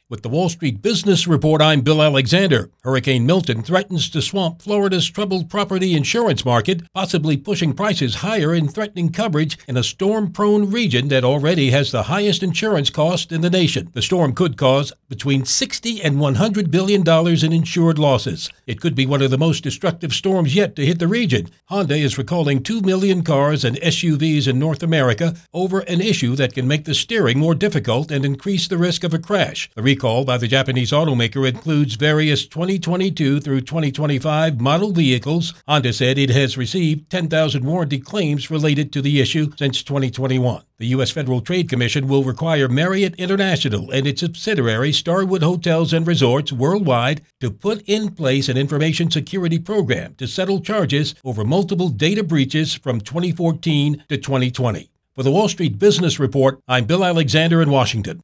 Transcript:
With the Wall Street Business Report, I'm Bill Alexander. Hurricane Milton threatens to swamp Florida's troubled property insurance market, possibly pushing prices higher and threatening coverage in a storm-prone region that already has the highest insurance cost in the nation. The storm could cause between $60 and $100 billion in insured losses. It could be one of the most destructive storms yet to hit the region. Honda is recalling 2 million cars and SUVs in North America over an issue that can make the steering more difficult and increase the risk of a crash. The recall by the Japanese automaker includes various 2022 through 2025 model vehicles. Honda said it has received 10,000 warranty claims related to the issue since 2021. The U.S. Federal Trade Commission will require Marriott International and its subsidiary Starwood Hotels and Resorts worldwide to put in place an information security program to settle charges over multiple data breaches from 2014 to 2020. For the Wall Street Business Report, I'm Bill Alexander in Washington.